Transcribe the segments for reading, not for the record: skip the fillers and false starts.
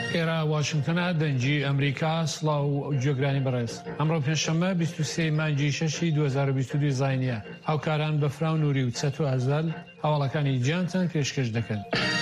ئێرە واشنگتنە دەنگی ئەمریکا سڵاو و جێگرانی بەڕێز ئەمڕۆ پێنجشەممە 23 مانگی 6 2022 زاینیە هاوکاران بەفرا و نووری و چەت و ئەزەل هەواڵەکانی گیانتان پێشکەش دەکەن.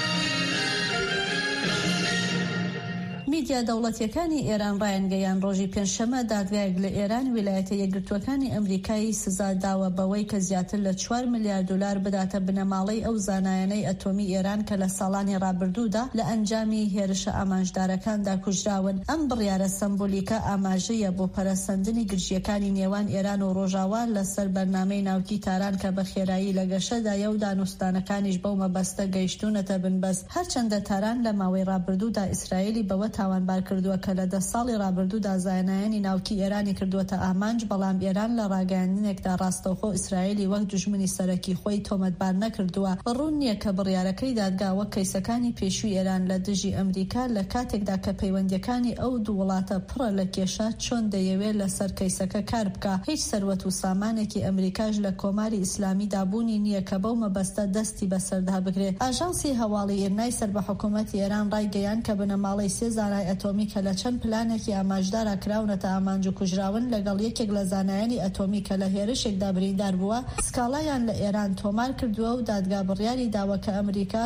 میدیا دەوڵەتیەکانی ئێران ڕایانگەیان ڕۆژی پێنجشەممە دادگایەک لە ئێران ویلایەتە یەکگرتووەکانی ئەمریکایی سزا داوە بەوەی کە زیاتر لە 4 ملیارد دلار بداتە بنەماڵەی ئەو زانایانەی ئەتۆمی ئێران کە لە ساڵانی ڕابردوودا لە ئەنجامی هێرشە ئامانجدارەکاندا کوژراون. ئەم بڕیارە سمبولیکە ئاماژەیە بۆ پەرەسەندنی گرژیەکانی نێوان ئێران و ڕۆژاوا لەسەر بەرنامەی ناوکی تاران کە بە خێرایی لە گەشەدایە و دانوستانەکانیش بەو مەبەستە گەیشتوونەتە بنبەست. هەرچەندە تاران لە ماوەی ڕابردوودا ئیسرائیلی بەوە تاوانبار کردووە کە لە 10 ساڵی ڕابردوودا زانایانی ناوکی ئێرانی کردووەتە ئامانج، بەڵام ئێران لە ڕاگەیاندنێکدا ڕاستەوخۆ ئیسرائیلی وەک دوژمنی سەرەکی خۆی تۆمەتبار نەکردووە. ڕوون نییە کە بڕیارەکەی دادگا وەک کەیسەکانی پێشووی ئێران لە دژی ئەمریکا لە کاتێکدا کە پەیوەندیەکانی ئەو دوو وڵاتە پڕە لە کێشە چۆن دەیەوێت لەسەر کەیسەکە کار بکە. هیچ سەروەت و سامانێکی ئەمریکاش لە کۆماری ئیسلامی دابوونی نییە کە بەو مەبەستە دەستی بەسەردا بگرێت. ئاژانسی هەواڵی ئێرنای سەر بە حکوومەتی ئێران ڕایگەیاند کە بنەماڵەی 3 زانای ئەتۆمی کە لە چەند پلانێکی ئاماژدارا کراونەتە ئامانج و کوژراون لەگەڵ یەکێک لە زانایانی ئەتۆمی کە لە هێرشێکدا بریندار بووە سکاڵایان لە ئێران تۆمار کردووە و دادگا بڕیاری داوە کە ئەمریکا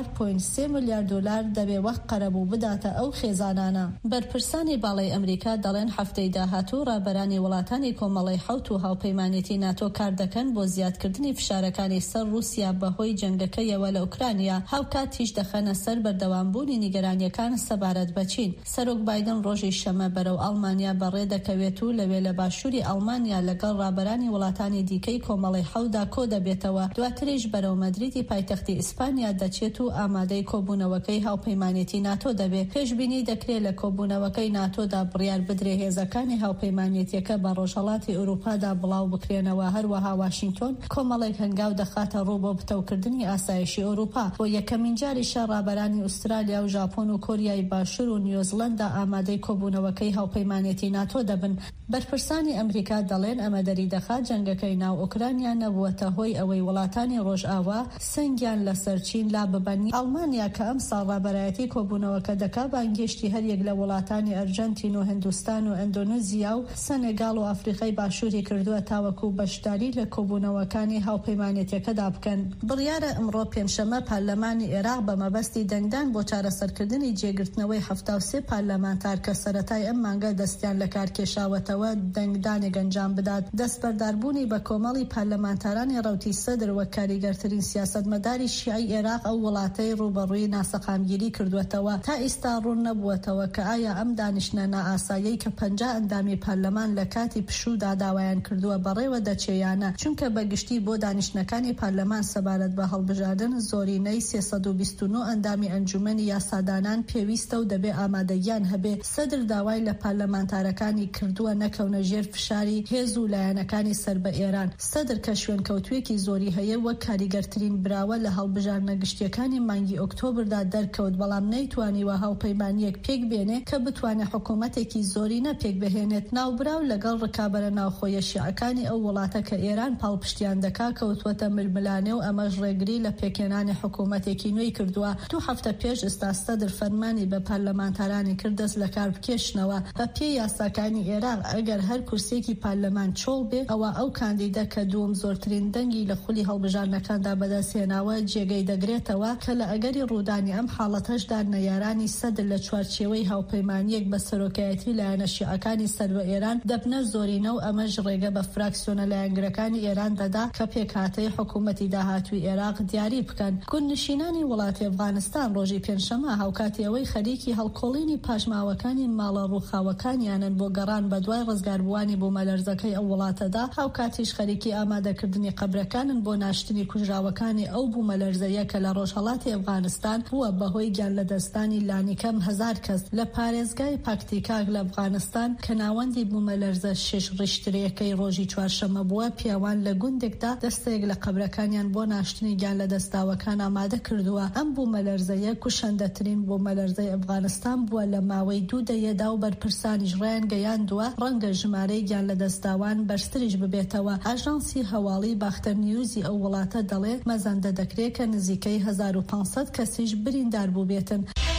4.3 ملیارد دلار دەبێ وەک قەرەبوو بداتە ئەو خێزانانە. بەرپرسانی باڵای ئەمریکا دەڵێن هەفتەی داهاتوو ڕابەرانی وڵاتانی کۆمەڵی حوت و هاوپەیمانێتی ناتۆ کار دەکەن بۆ زیادکردنی فشارەکانی سەر رووسیا بەهۆی جەنگەکەیەوە لە ئوکرانیا. هاوکاتیش دەخەنە سەر بەردەوامبوونی نیگەرانیەکان سەبارەت بە چین. سەرۆک بایدن ڕۆژی شەمە بەرەو ئەڵمانیا بەڕێ دەکەوێت و لەوێ لە باشووری ئەڵمانیا لەگەڵ ڕابەرانی وڵاتانی دیکەی کۆمەڵی حەوتدا کۆ دەبێتەوە. دواتریش بەرەو مەدریدی پایتەختی ئیسپانیا دەچێت و ئامادەی کۆبوونەوەکەی هاوپەیمانێتی ناتۆ دەبێت. پێشبینی دەکرێت لە کۆبوونەوەکەی ناتۆدا بڕیار بدرێ هێزەکانی هاوپەیمانێتیەکە بە ڕۆژهەڵاتی ئەوروپادا بڵاو بکرێنەوە. هەروەها واشنگتۆن کۆمەڵێک هەنگاو دەخاتە ڕوو بۆ بتەوکردنی ئاسایشی ئەوروپا. بۆ یەکەمین جاریشە ڕابەرانی ئوسترالیا و ژاپۆن و کۆریای باشوور و نیوزیلەندا ئامادەی کۆبوونەوەکەی هاوپەیمانێتی ناتۆ دەبن. بەرپرسانی ئەمریکا دەڵێن ئەمە دەری دەخات جەنگەکەی ناو ئوکرانیا نەبووەتە هۆی ئەوەی وڵاتانی ڕۆژئاوا سنگیان لەسەر چین لا ببەنی. ئەڵمانیا کە ئەم ساڵ ڕابەرایەتی کۆبوونەوەکە دەکا بانگێشتی هەریەک لە وڵاتانی ئەرجەنتین و هندوستان و ئەندۆنێزیا و سەنێگاڵ و ئەفریقای باشووری کردووە تاوەکو بەشداری لە کۆبوونەوەکانی هاوپەیمانێتیەکەدا بکەن. بڕیارە ئەمڕۆ پێنجشەممە پارلەمانی عێراق بە مەبەستی دەنگدان بۆ چارەسەرکردنی جێگرتنەوەی 73 پارلەمانتار کە سەرەتای ئەم مانگە دەستیان لە کار کێشاوەتەوە دەنگدانێک ئەنجام بدات. دەستبەرداربوونی بە کۆمەڵی پارلەمانتارانی ڕەوتی سەدر وەک کاریگەرترین سیاسەتمەداری شیعی عێراق ئەو وڵاتەی ڕوبەڕووی ناسەقامگیری کردووەتەوە. تا ئێستا ڕوون نەبووەتەوە کە ئایا ئەم دانیشتە نائاسایی کە 50 ئەندامی پارلەمان لە کاتی پشوودا داوایان کردووە بەڕێوە دەچێیانە، چونکە بەگشتی بۆ دانیشتەکانی پارلەمان سەبارەت بە هەڵبژاردن زۆرینەی 329 ئەندامی ئەنجومەنی یاسادانان پێویستە و دەبێ ئامادەیان هەبێ. سەدر داوای لە پارلەمانتارەکانی کردووە نەکەونە ژێر فشاری هێز و لایەنەکانی سەر بە ئێران. سەدر کە شوێنکەوتوێکی زۆری هەیە وەک کاریگەرترین براوە لە هەڵبژاردنە گشتیەکانی مانگی ئۆکتۆبردا دەرکەوت، بەڵام نەیتوانیوە هاوپەیمانیەک پێک بێنێ کە بتوانێت حکوومەتێکی زۆری نەپێک بهێنێت. ناوبراو لەگەڵ ڕکابەرە ناوخۆیە شیعەکانی ئەو وڵاتە کە ئێران پاڵپشتیان دەکا کەوتوەتە ململانێ و ئەمەش ڕێگری لە پێکێنانی حکوومەتێکی نوێی کردووە. 2 هەفتە پێش ئێستا سەدر فەرمانی بە پارلەمانتارانی کردەست لە کار بکێشنەوە. بە پێی یاساکانی عێراق ئەگەر هەر کورسێکی پارلەمان چۆڵ بێ ئەوە ئەو کاندیدە کە دووەم زۆرترین دەنگی لە خولی هەڵبژاردنەکاندا بەدەستهێناوە جێگەی دەگرێتەوە کە لە ئەگەری ڕوودانی ئەم حاڵەتەشدا نەیارانی سەدر لە چوارچێوەی هاوپەیمانیەک بە سەرۆکایەتی لایەنە شیعەکانی سەر بە ئێران دەبنە زۆرینە و ئەمەش ڕێگە بە فراکسیۆنە لایەنگرەکانی ئێران دەدا کە پێکهاتەی حکوومەتی داهاتووی عێراق دیاری بکەن. گوندنشینانی وڵاتی ئەفغانستان ڕۆژی پێنجشەممە هاوکاتی ئەوەی خەریکی هەڵکۆڵینی پاشماوەکانی ماڵە ڕووخاوەکانیانن بۆ گەڕان بە دوای ڕزگاربووانی بوومەلەرزەکەی ئەو وڵاتەدا، هاوکاتیش خەریکی ئامادەکردنی قەبرەکانن بۆ ناشتنی کوژراوەکانی ئەو بوومەلەرزەیە کە لە ڕۆژهەڵاتی ئەفغانستان بووە بەهۆی گیان لەدەستانی لانیکەم 1000 کەس لە پارێزگای پاکتیکاک لە ئەفغانستان کە ناوەندی بوومەلەرزە 6 ڕیشترەکەی ڕۆژی چوارشەممە بووە. پیاوان لە گوندێکدا دەستێک لە قەبرەکانیان بۆ ناشتنی گیان لەدەستاوەکان ئامادە کردووە. ئەم بوومەلەرزەیە کوشەندەترین بوومەلەرزەی ئەفغانستان بووە لە ماوەی 2 دەیەدا و بەرپرسانیش ڕایان گەیاندووە ڕەنگە ژمارەی گیان لەدەستاوان بەرزتریش ببێتەوە. ئاژانسی هەواڵی باختەر نیوزی ئەو وڵاتە دەڵێت مەزەندە دەکرێت کە نزیکەی 1500 کەسیش بریندار بوو بێتن.